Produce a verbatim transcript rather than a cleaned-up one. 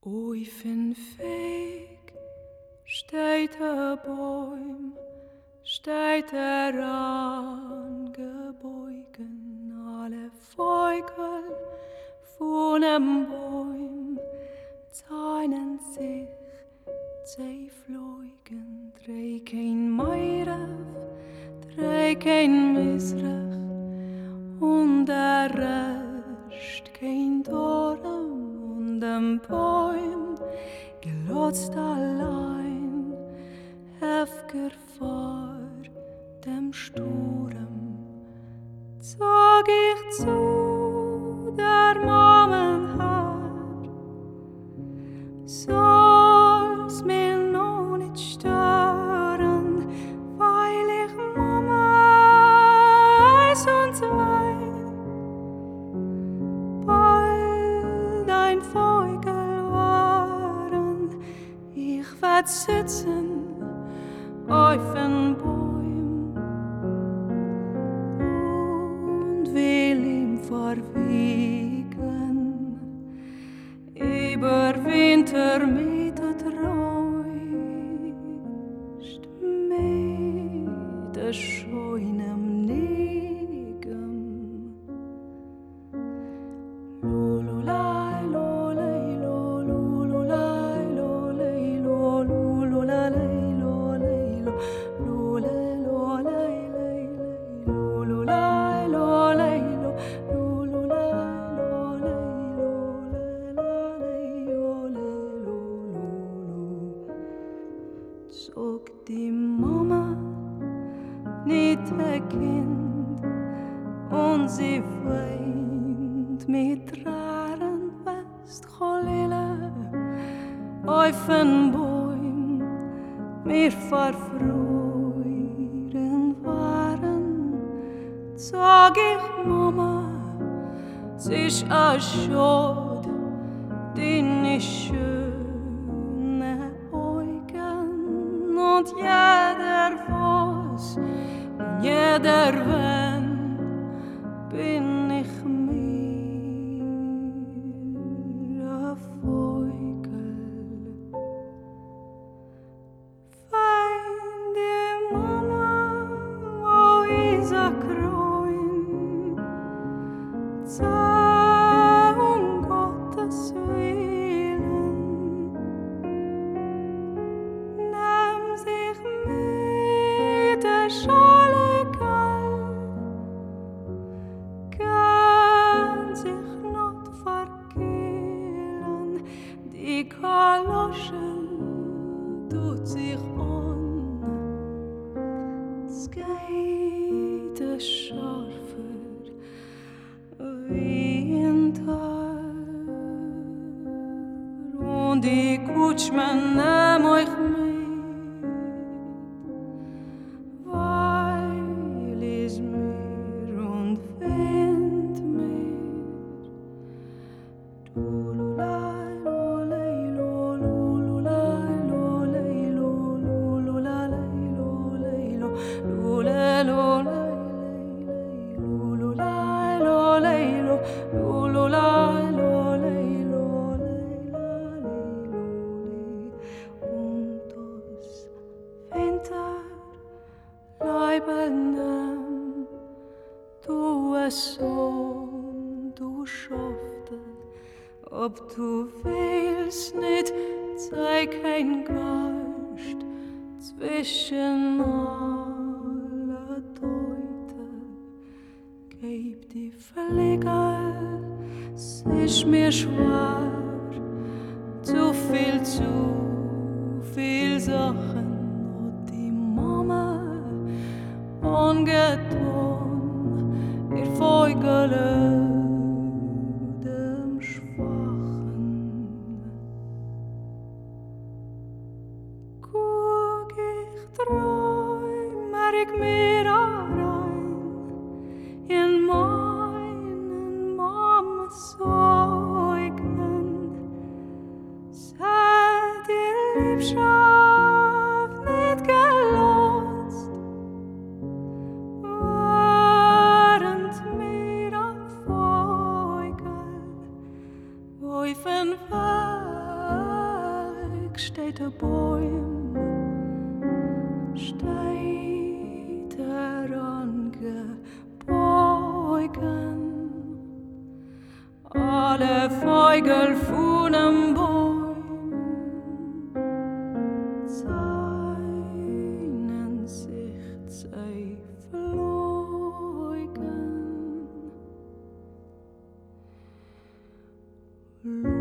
Auf den Weg steht ein Baum, steht er angebeugen, alle Vögel von dem Baum zeichnen sich, sie fliegen, drei kein Meiref, drei kein Misrach und der Rest kein Dorn und dem Baum gelotst allein, hefger vor dem Sturm. Zog ich zu der Momenhart, soll's mir noch nicht stören, weil ich Mama eins und zwei bald ein Vogel waren. Ich werd sitzen auf den Bäum und will ihm verwickeln über Winter mit der Treust, mit der scheunem Nigem. Lululai, lolei, lolulai, lolei, lolulai, lolei, lolei, lolei, lolulai, lolei, zog die Mama nicht ein Kind und sie weint mit Tränen fest Cholile auf den Bäum mir verfreuen waren. Sag ich Mama, sich a Schod, die nicht schöne Augen und jeder was und jeder wenn bin ich mir a Vogel. Fein die Mama, wo is a Kroin, sei um Gottes Willen, nimm sich mit der Schale kalt, kann sich not verkehlen, die Kaloschen tut sich an, es geht es scharfer wie ein Tag und die Kutschmann nehm euch mit, weil es mir und wind mir. Lululai, lolei, lolulai, lolei, lolulai, lolei, lolei, lolei, lolulai, lolei, lolulai, lolei, lolei, und das Winterleibeln, du es so, du schaffte, ob du willst nicht, zeig kein Gast zwischen alle Deute. Gib die Pflege, es ist mir schwer, zu viel, zu viel Sachen hat die Mama angetan, ihr Vögel dem Schwachen. Guck, ich träume ich mir rein in meinen Mamas Augen, seid ihr Liebschaft nicht gelost, während mir ein Vogel auf den Weg der Bäume steht er angebeugen. Alle Vögel von dem Bäum seinen sich sei verlogen.